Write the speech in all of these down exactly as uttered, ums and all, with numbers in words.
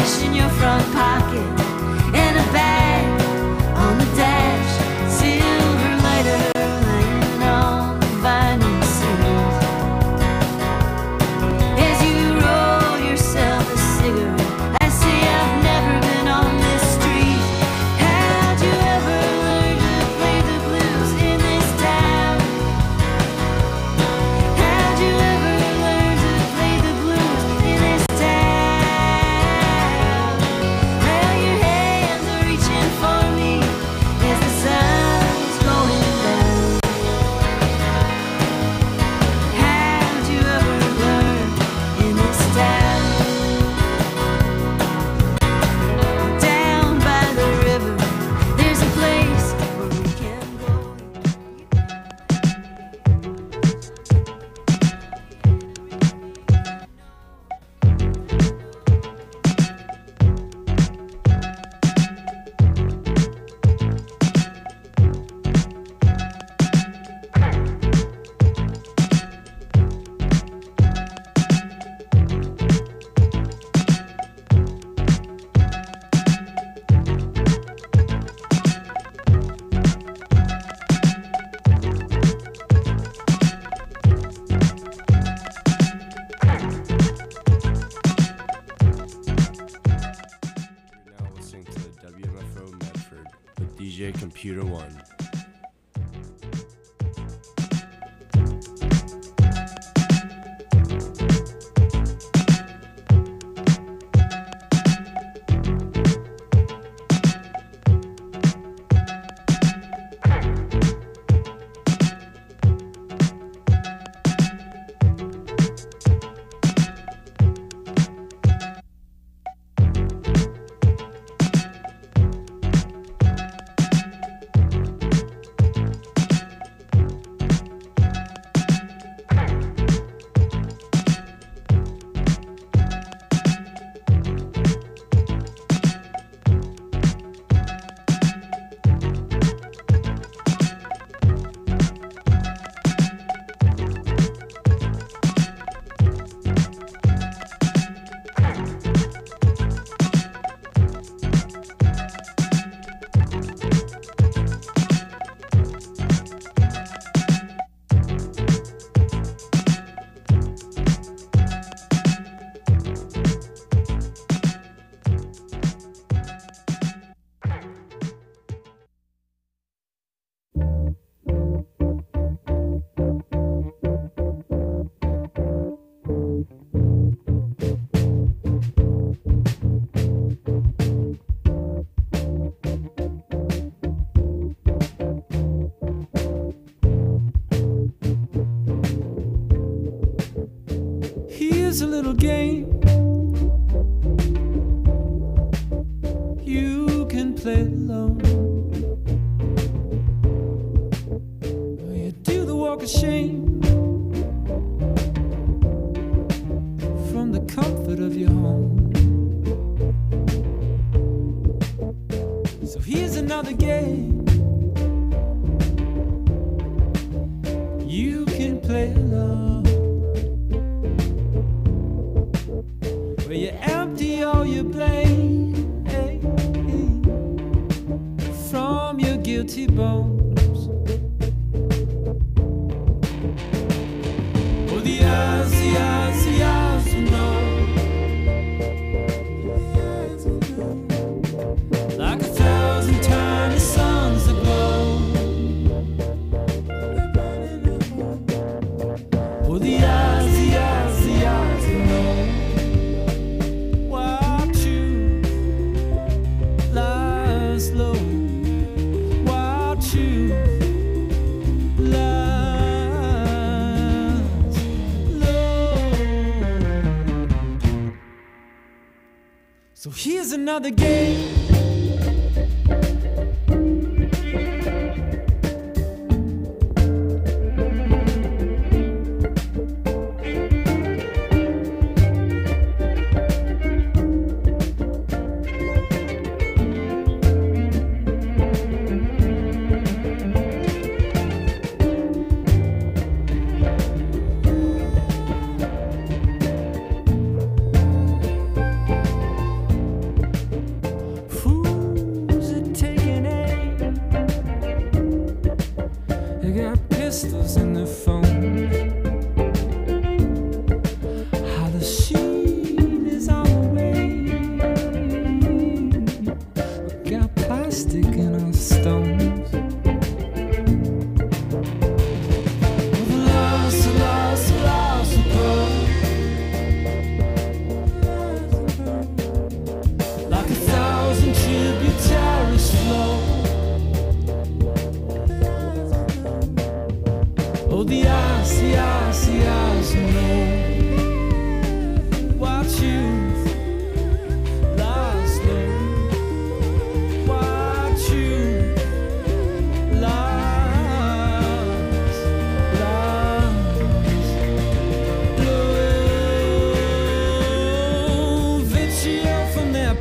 cash in your front pocket and a bag on the dash, silver lighter laying on the vinyl seat. As you roll yourself a cigarette, I say I've never been on this street. How'd you ever learn to play the blues in this town? How'd you ever learn to play the blues in this town? Well, your hands are reaching for me as the sun's going down. How'd you ever learn in this town? Down by the river, there's a place where we can go. You're now listening to W M F O Medford with D J Computer One. Here's a little game you can play alone. You do the walk of shame from the comfort of your home. So here's another game you can play alone, where you empty all your blame from your guilty bones. Oh, the eyes, the eyes, the eyes will know, like a thousand tiny suns aglow. Oh, the eyes, the eyes, the eyes will know. Watch you lie slow. Watch you lie low. So here's another game.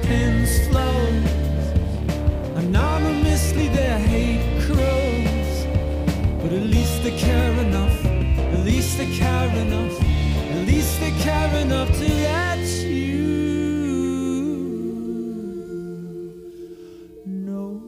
pens flows. Anonymously their hate crows. But at least they care enough, at least they care enough, at least they care enough to let you know.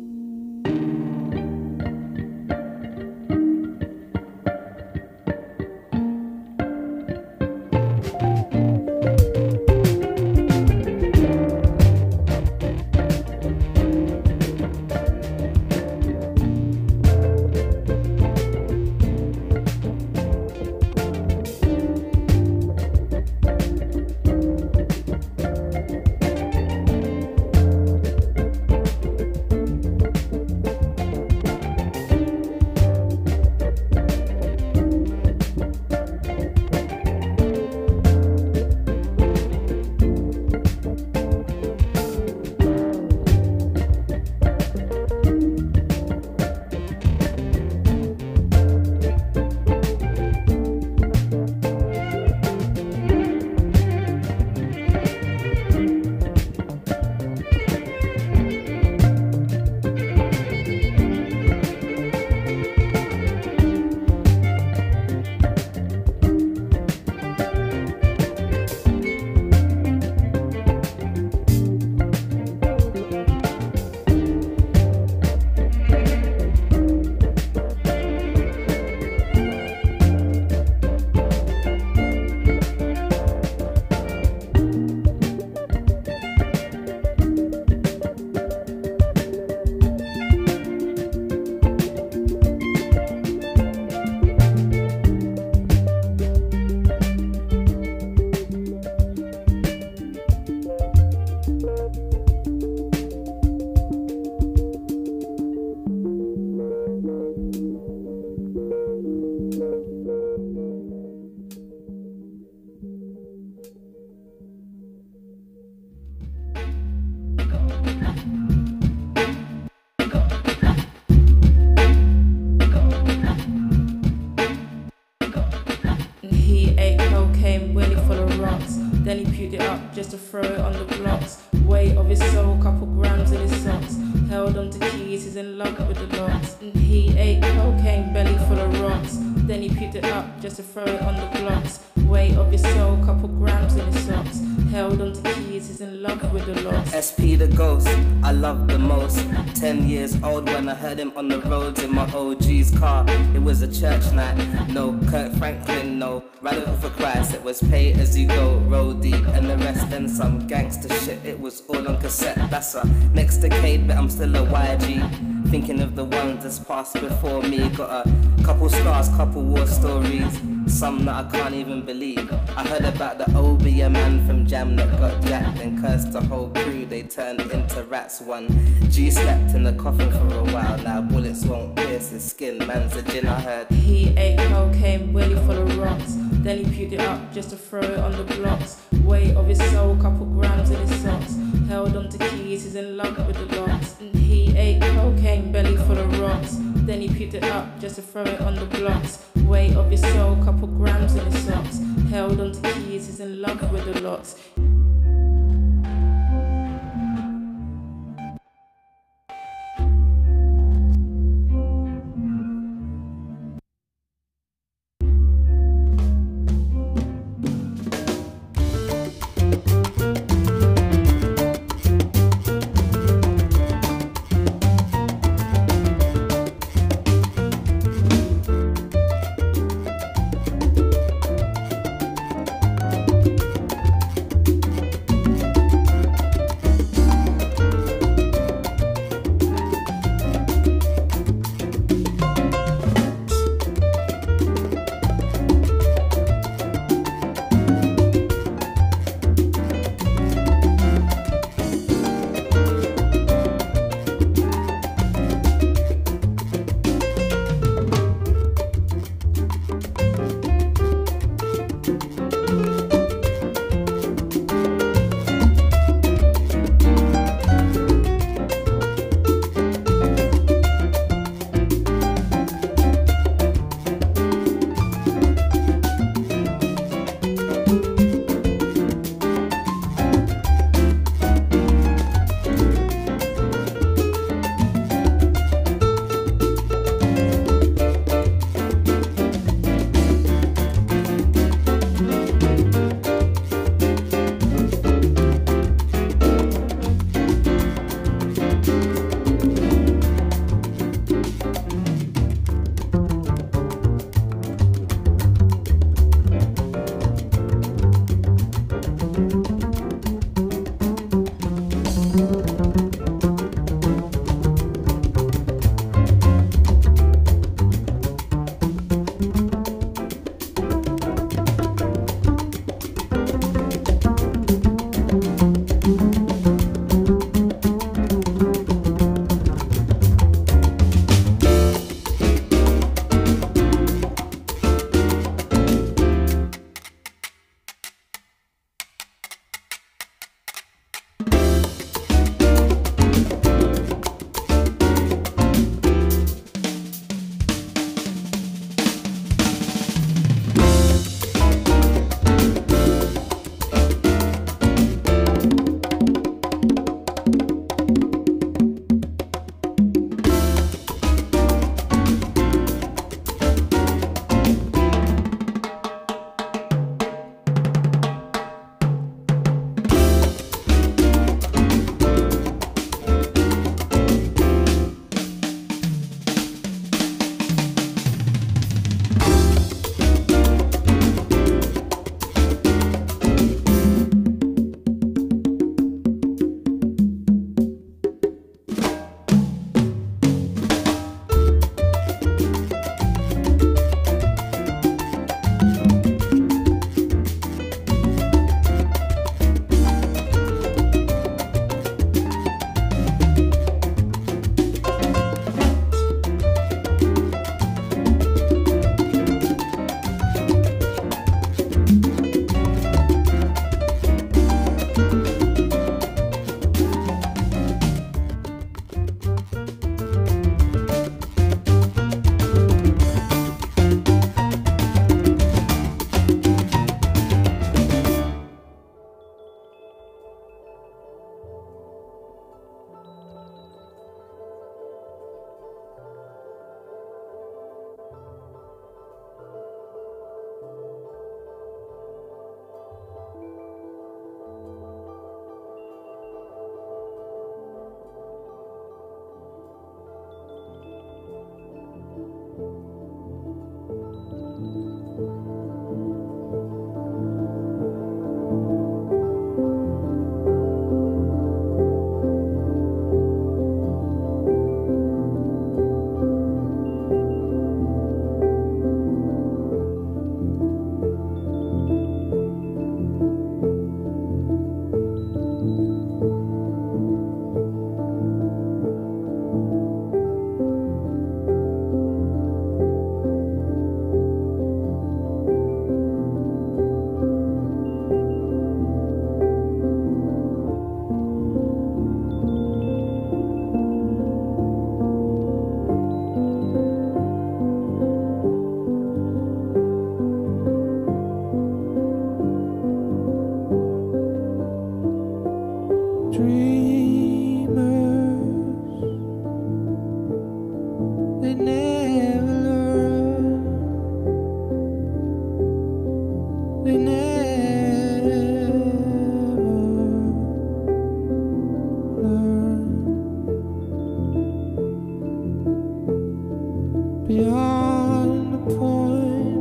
Then he puked it up just to throw it on the blocks. Weight of his soul, couple grams in his socks. Held on to keys, he's in love with the locks. And he ate cocaine, belly full of rocks. Then he puked it up just to throw it on the blocks. Weight of his soul, couple grams in his socks. Held on to keys, he's in love with the locks. S P the ghost, I love the most. Ten years old when I heard him on the roads in my O G's car. It was a church night, no Kirk Franklin, no Radical for Christ. It was pay as you go, roll deep, and the rest then some gangster shit. It was all on cassette, that's a next decade, but I'm still a Y G. Thinking of the ones that's passed before me. Got a couple scars, couple war stories, some that I can't even believe. I heard about the Obi, a man from Jam that got jacked and cursed the whole crew. They turned into rats. One G slept in the coffin for a while. Now bullets won't pierce his skin. Man's a gin, I heard. He ate cocaine, willy full of rocks. Then he puked it up just to throw it on the blocks. Weight of his soul, couple grams in his socks. Held on to keys, he's in love with the locks. And he ate cocaine, belly full of rocks. Then he puked it up just to throw it on the blocks. Weight of his soul, couple grams in his socks. Held on to keys, he's in love with the locks. They never learn. They never learn. Beyond the point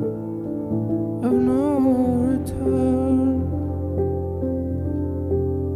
of no return.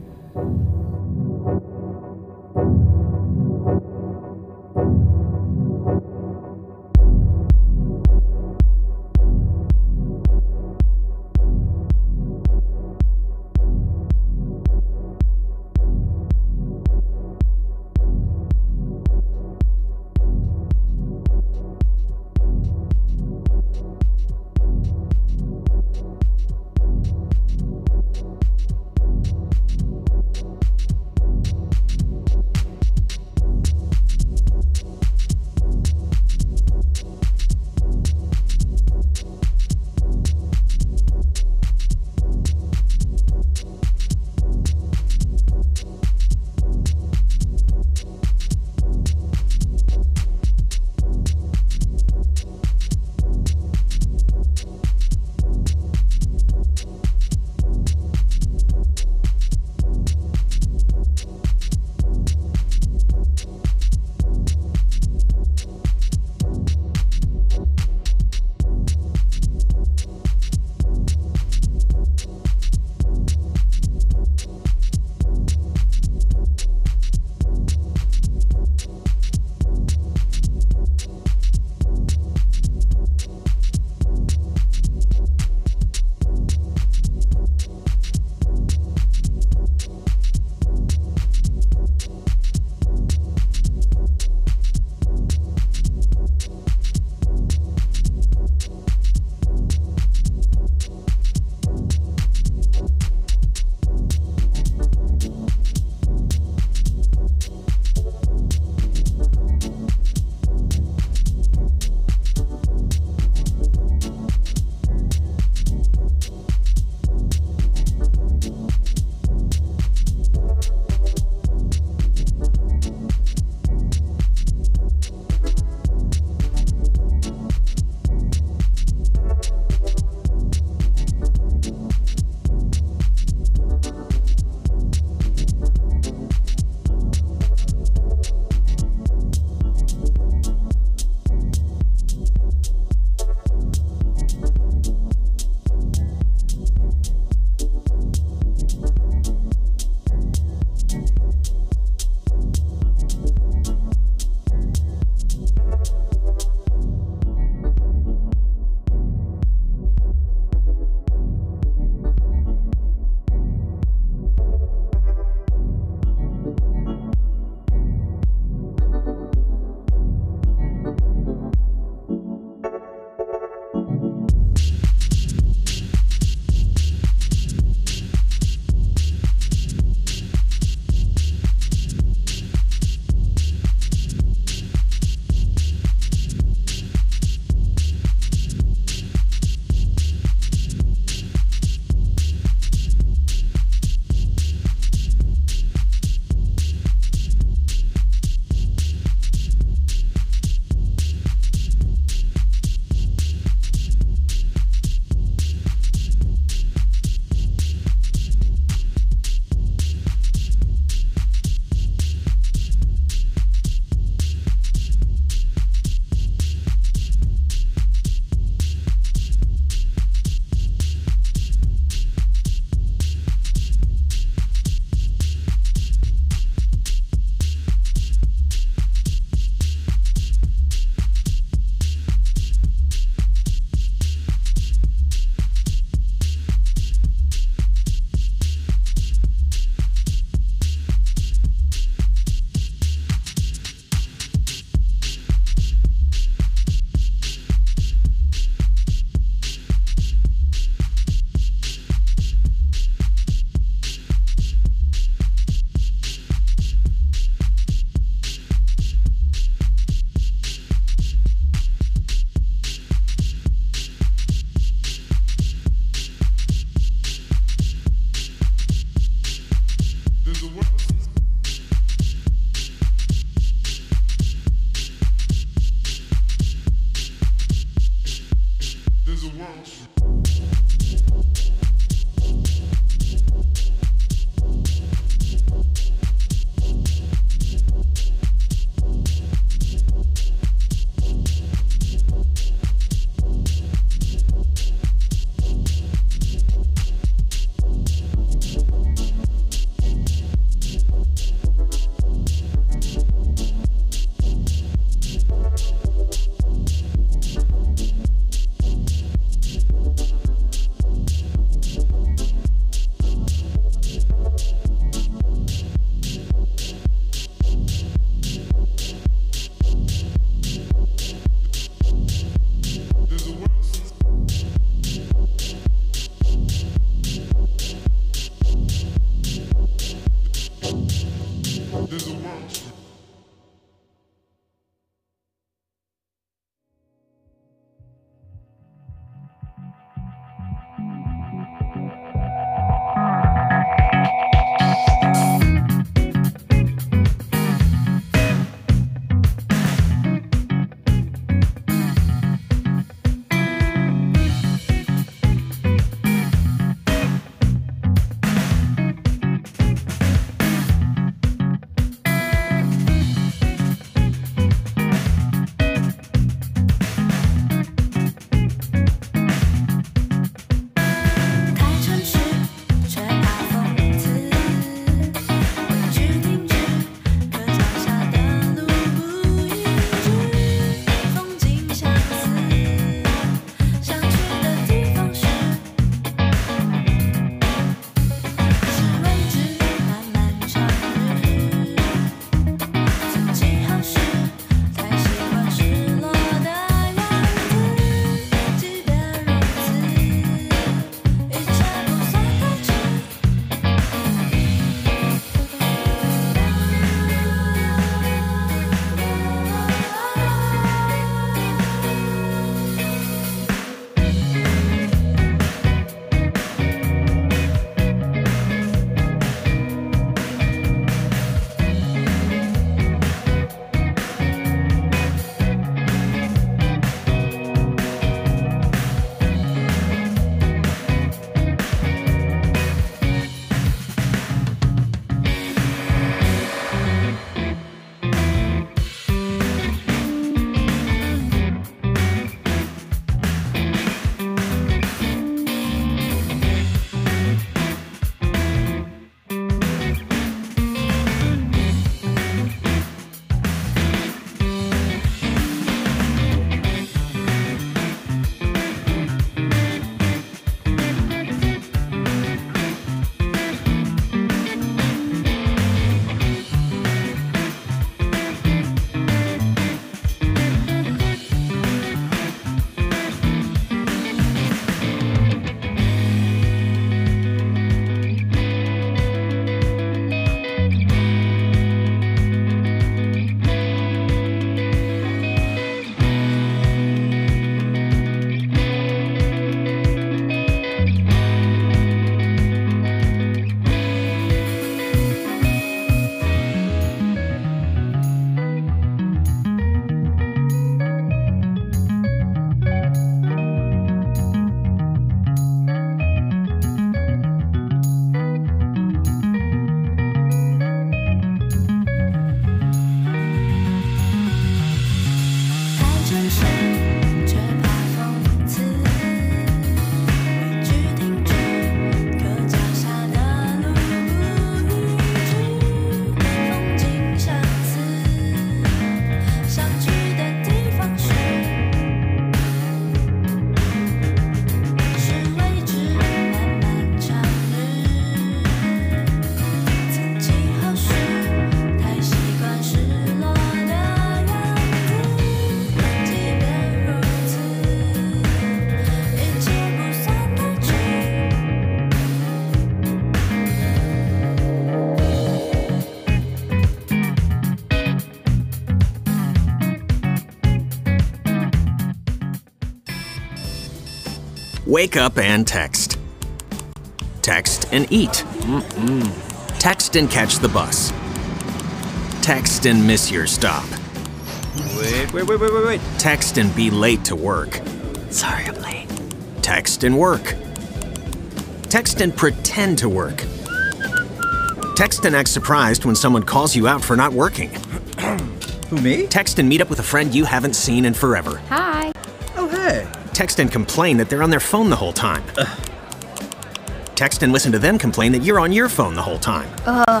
Wake up and text. Text and eat. Mm-mm. Text and catch the bus. Text and miss your stop. Wait, wait, wait, wait, wait, wait. Text and be late to work. Sorry, I'm late. Text and work. Text and pretend to work. Text and act surprised when someone calls you out for not working. Who, me? Text and meet up with a friend you haven't seen in forever. Hi. Oh, hey. Text and complain that they're on their phone the whole time. Ugh. Text and listen to them complain that you're on your phone the whole time. Ugh.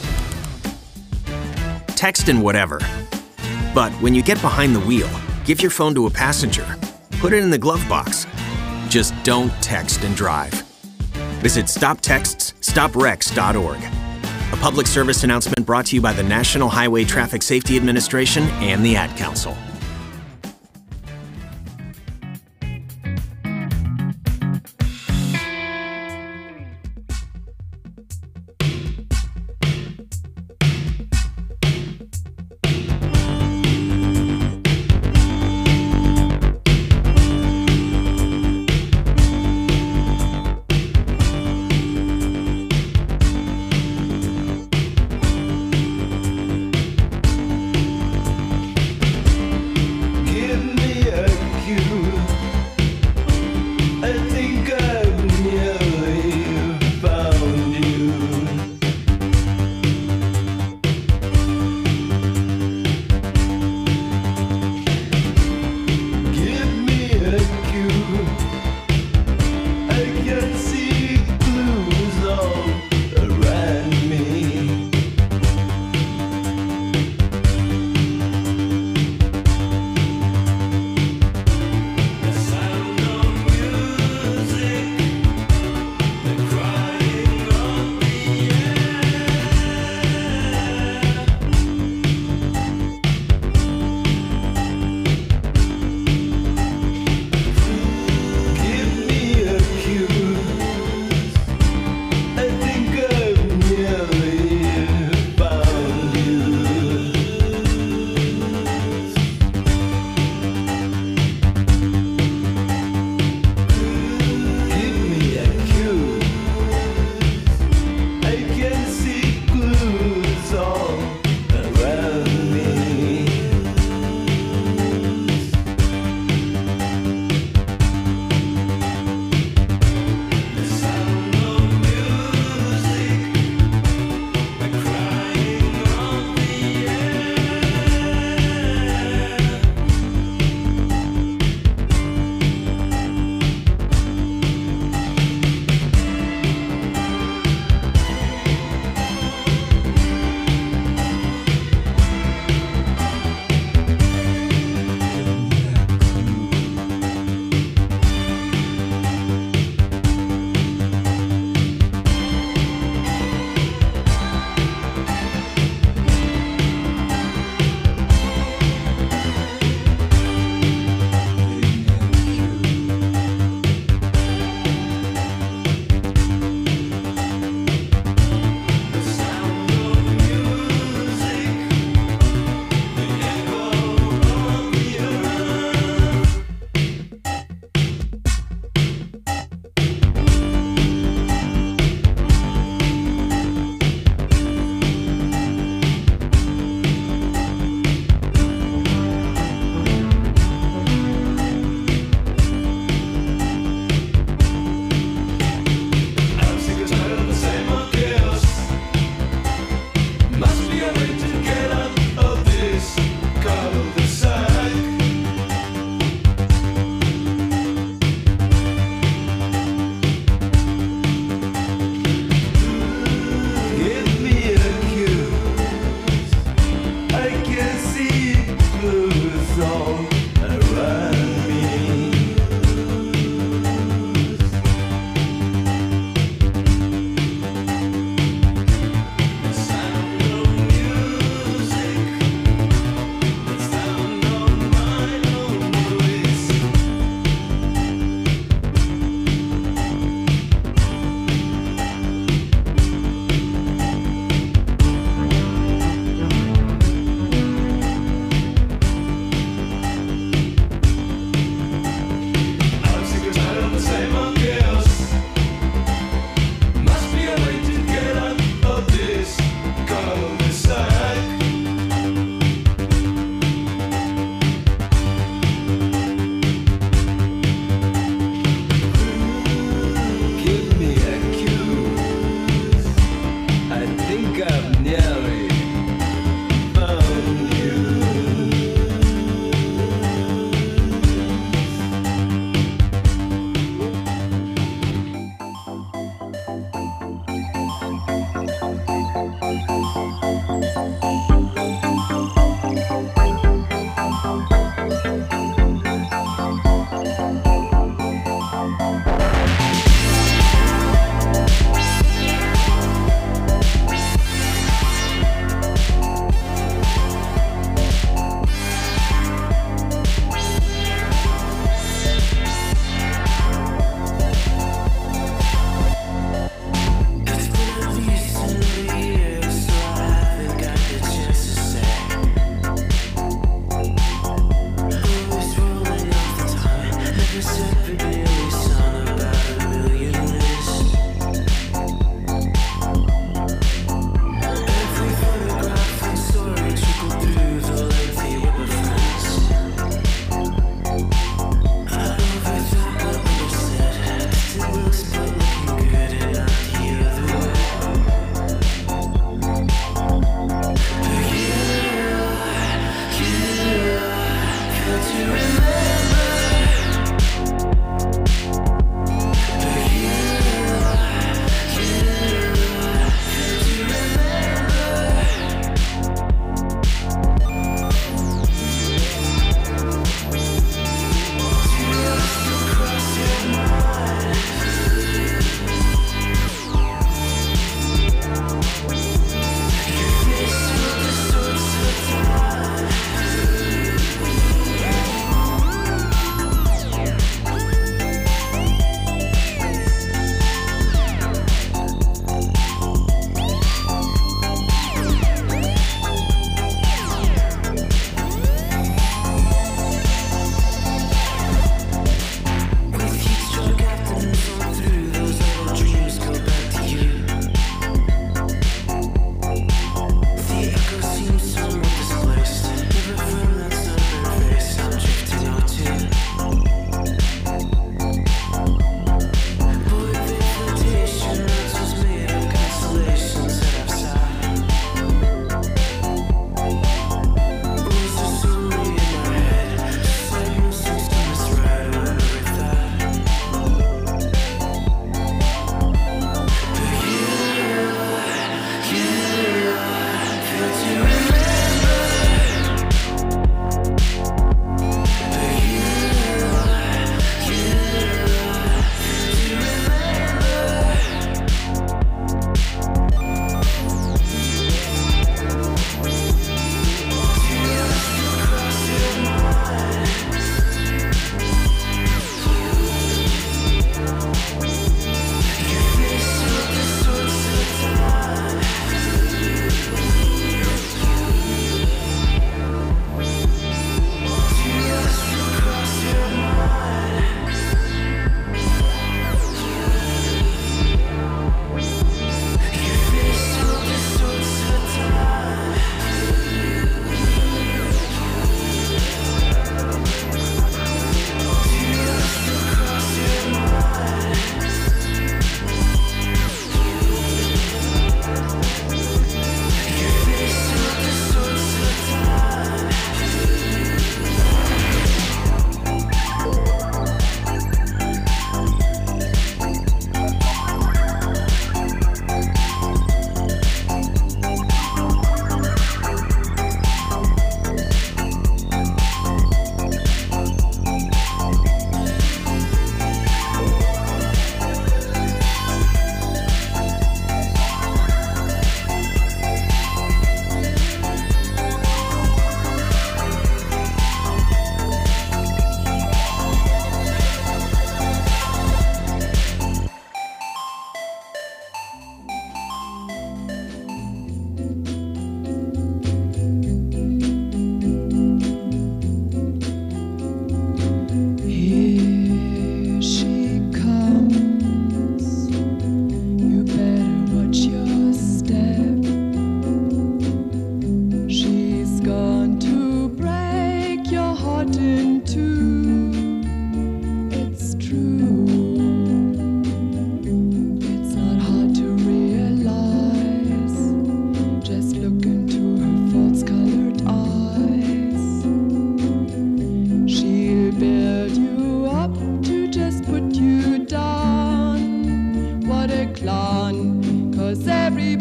Text and whatever. But when you get behind the wheel, give your phone to a passenger. Put it in the glove box. Just don't text and drive. Visit stop texts stop wrecks dot org. A public service announcement brought to you by the National Highway Traffic Safety Administration and the Ad Council.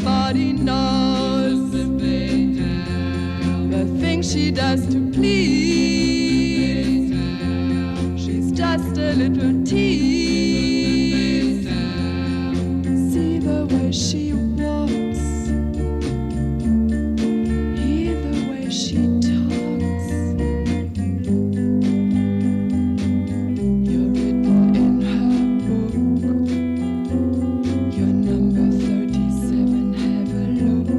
everybody knows the things she does to please. She's just a little tease. See the way she walks, hear the way she talks. You're written in her book. Your number thirty-seven, have a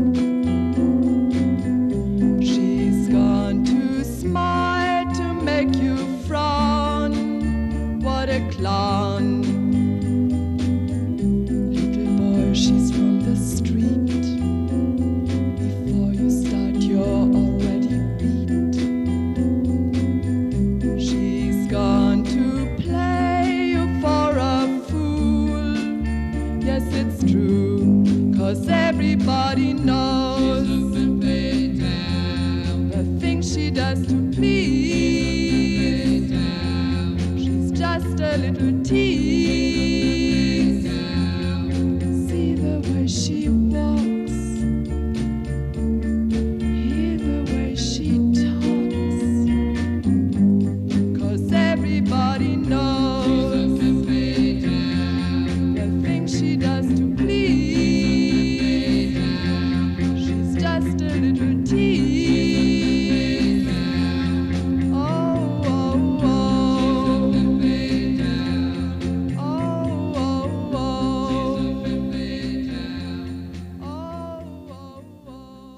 look. She's gone to smile to make you frown. What a clown. Little boy, she's from the street. Before you start, you're already beat. She's gone to play you for a fool. Yes, it's true, 'cause everybody knows the things she does to please. She's just a little tease. See the way she walks, hear the way she talks. 'Cause everybody knows the things she does to please. She's just a little tease. Oh, oh, oh. Oh, oh, oh. Oh, oh, oh.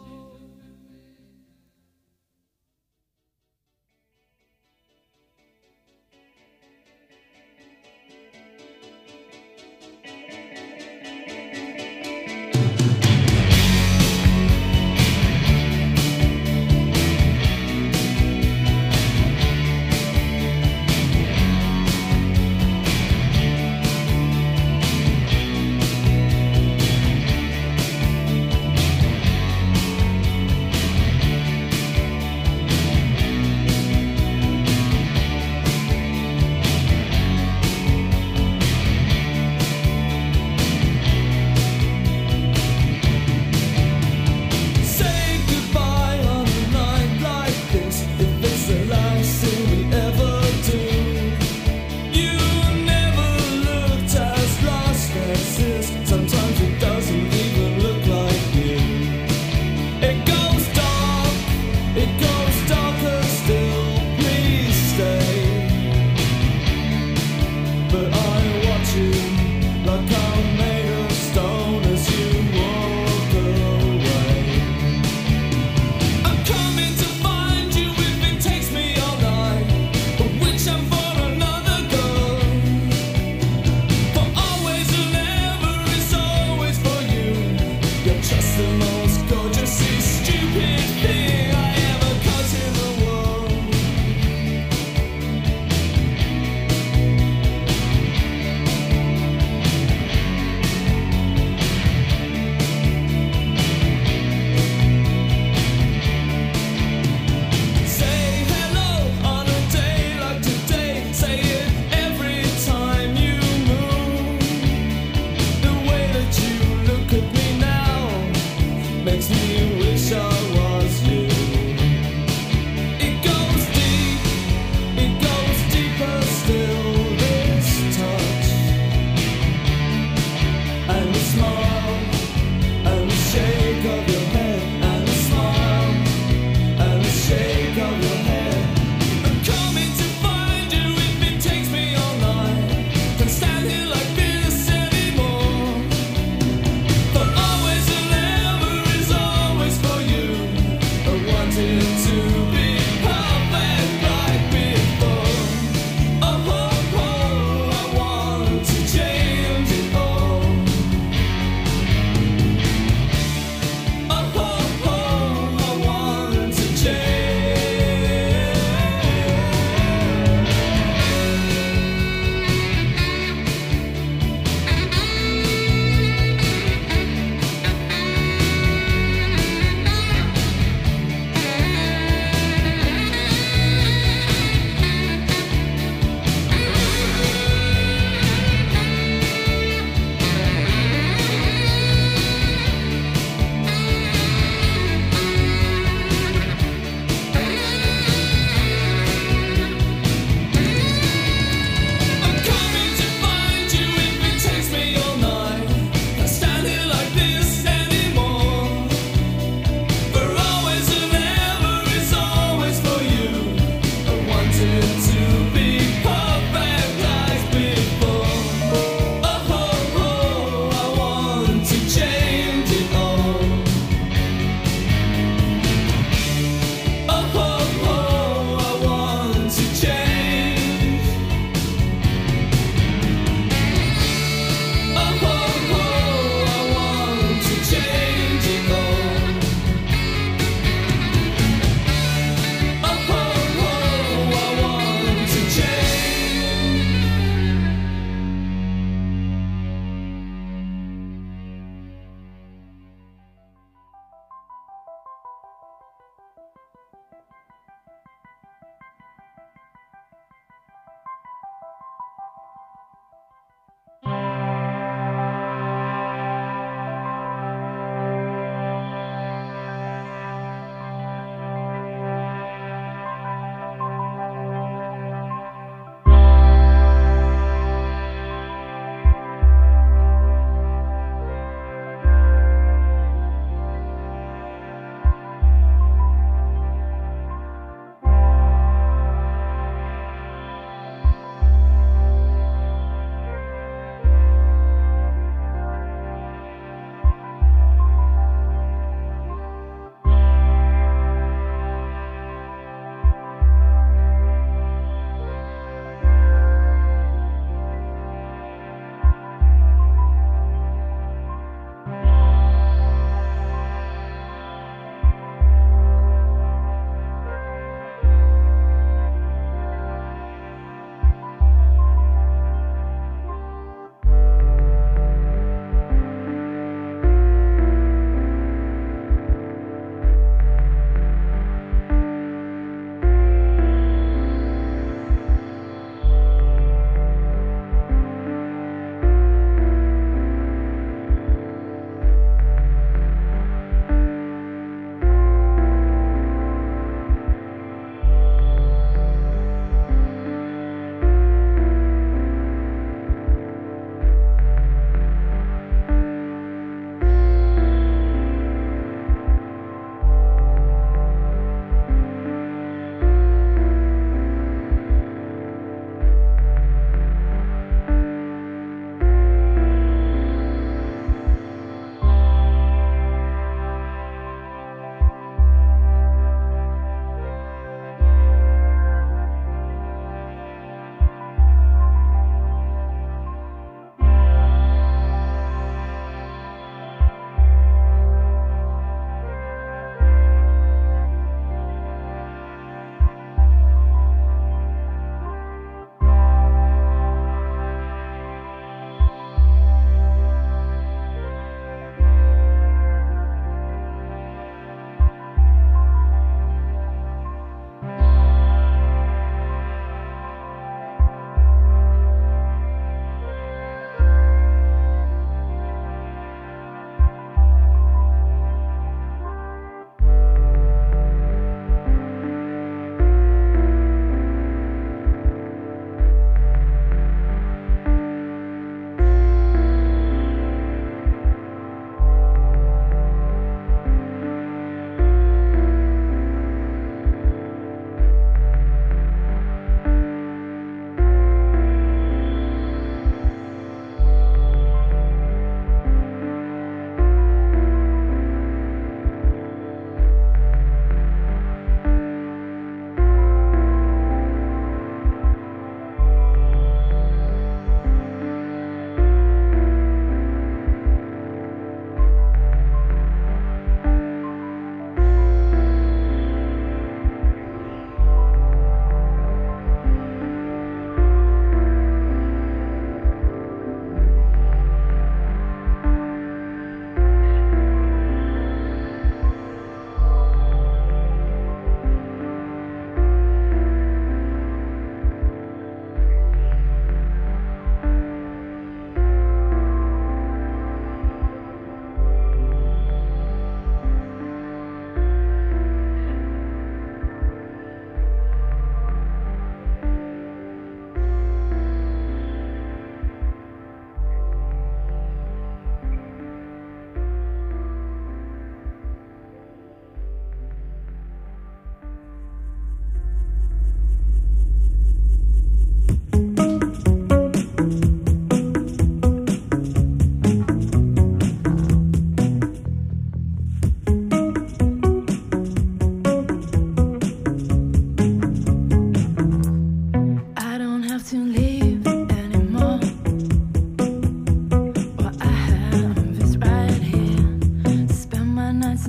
Say goodbye on a night like this, if it's the last thing we ever do. You never looked as lost as this. Sometimes it doesn't even look like you. It goes dark, it goes darker still. Please stay. But I watch you like I'm made of stone as you walk away. I'm coming to find you if it takes me all night, but which I'm for another girl. For always and ever is always for you. You're just the most gorgeous, stupid thing I ever caught in the world. Say hello on a day like today. Say it every time you move. The way that you look at me now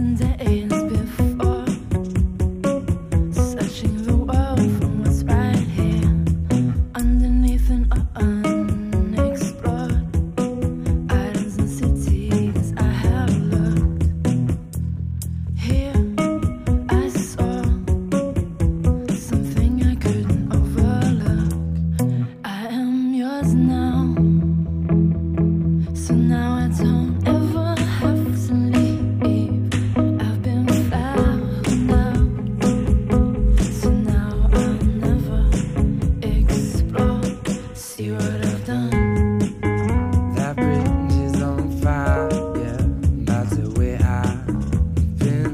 and days before, searching the world for what's right here, underneath and unexplored. Islands and cities I have looked. Here I saw something I couldn't overlook. I am yours now, so now I don't ever have to leave. I've been found out, so now I'll never explore. See what I've done. That bridge is on fire, yeah, that's the way I've been.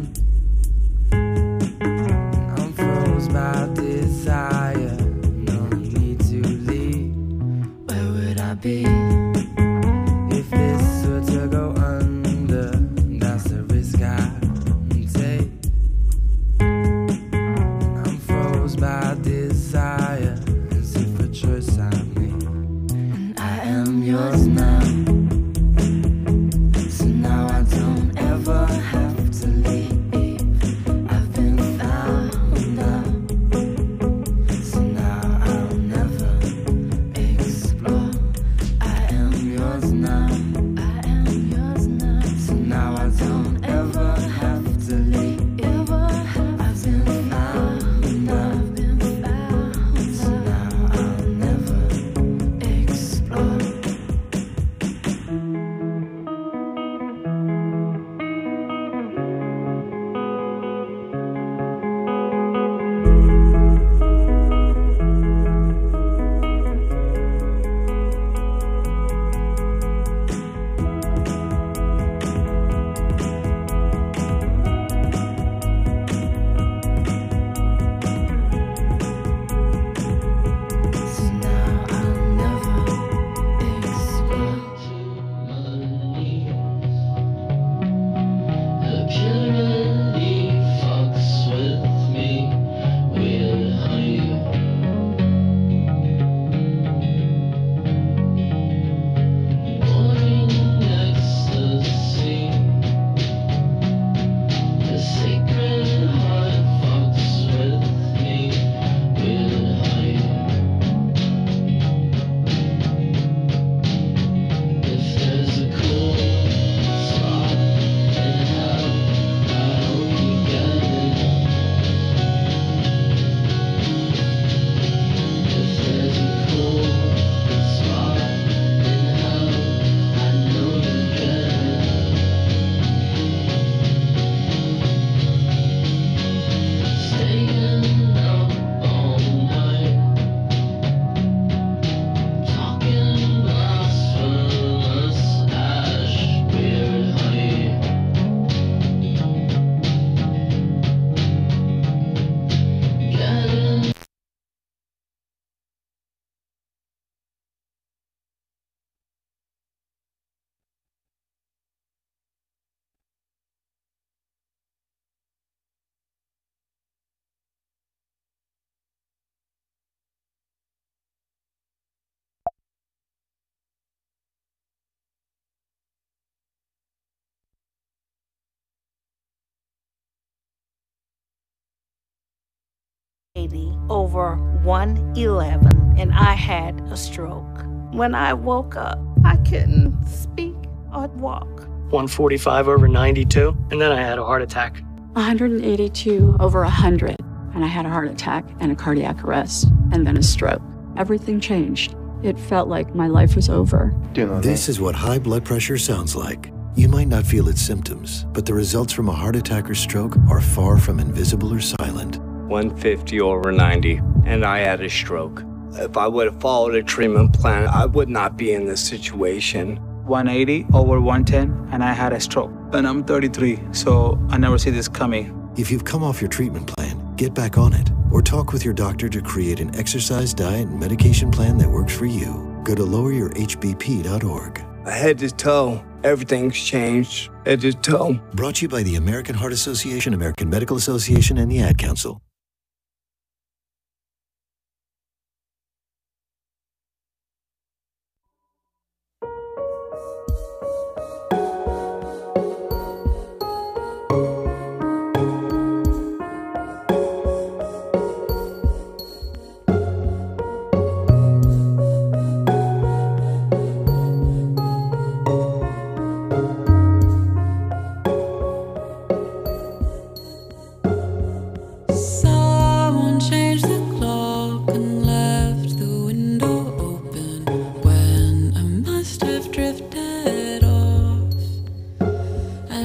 I'm froze by desire, no need to leave. Where would I be? If this were to go under, that's the risk I take. I'm froze by desire, as if a choice I made. And I am yours now, so now I don't ever have to leave. I've been found out, so now I'll never explore. I am yours now, I am yours now, so now I don't ever have to leave. I've been found out, I've been found, so now I'll never explore. So now I'll never explore. Apparently fucks with me, weird how you morning ecstasy. The sacred heart fucks with me, weird how you. If there's a cool spot in hell, I hope you get it. If there's a cool spot in hell, I know you get it. Staying up all night, talking blasphemous ash, weird honey. Getting eighty over one eleven, and I had a stroke. When I woke up, I couldn't speak or walk. one forty-five over ninety-two, and then I had a heart attack. one eighty-two over one hundred, and I had a heart attack and a cardiac arrest, and then a stroke. Everything changed. It felt like my life was over. This is what high blood pressure sounds like. You might not feel its symptoms, but the results from a heart attack or stroke are far from invisible or silent. one fifty over ninety, and I had a stroke. If I would have followed a treatment plan, I would not be in this situation. one eighty over one ten, and I had a stroke. And I'm thirty-three, so I never see this coming. If you've come off your treatment plan, get back on it, or talk with your doctor to create an exercise, diet, and medication plan that works for you. Go to lower your h b p dot org. Head to toe, everything's changed. Head to toe. Brought to you by the American Heart Association, American Medical Association, and the Ad Council.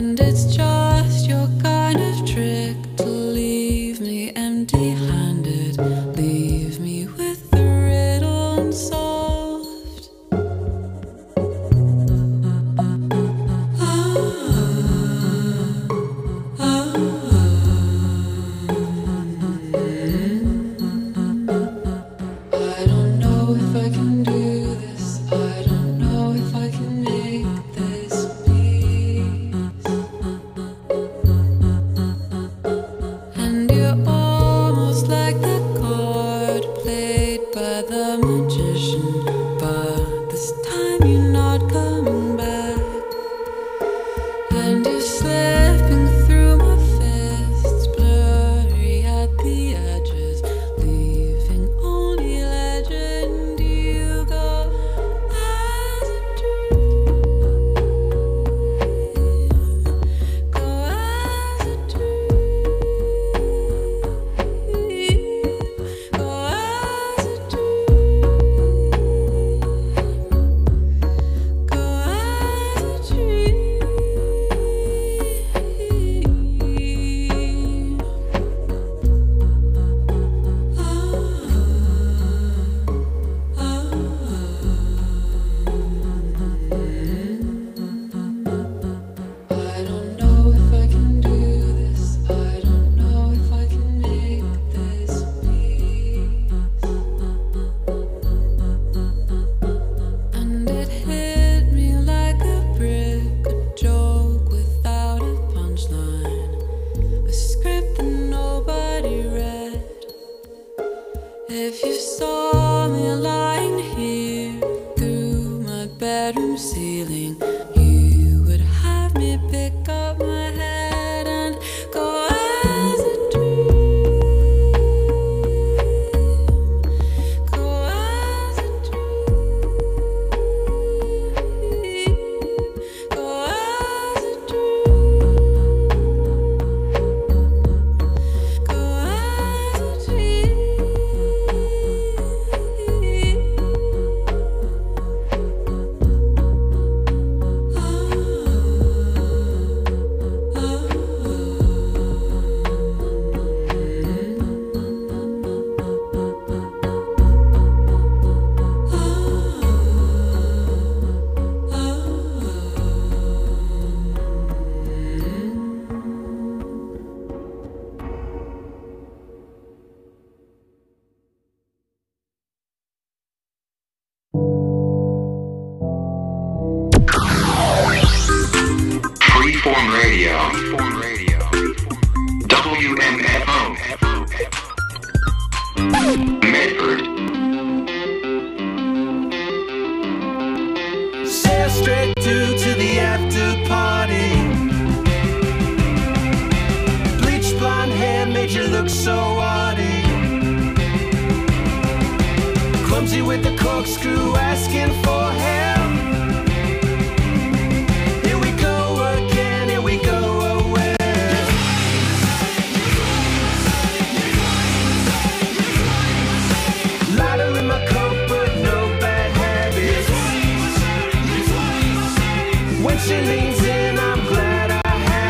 And it's just your kind of trick to leave me empty-handed, leave me with the riddle unsolved. I don't know if I can do this. I don't know if I can make this peace. And you're almost like the card played by the magician, but this time you're not coming back. And you're slipping through my fists, blurry at the edges, leaving only legend. You go as a dream, go as a dream, go as a dream, go as a dream. I don't know if I can do this. I don't know if I can make this peace. And it hit me like a brick, a joke without a punchline, a script that nobody read. If you saw me lying here through my bedroom ceiling, you would have me pick up my head and go as a dream, go as a dream, go as a dream, go as a dream. Freeform Radio. W M F O. Medford. Sail straight through to the after party. Bleached blonde hair made you look so arty. Clumsy with the corkscrew, asking for help.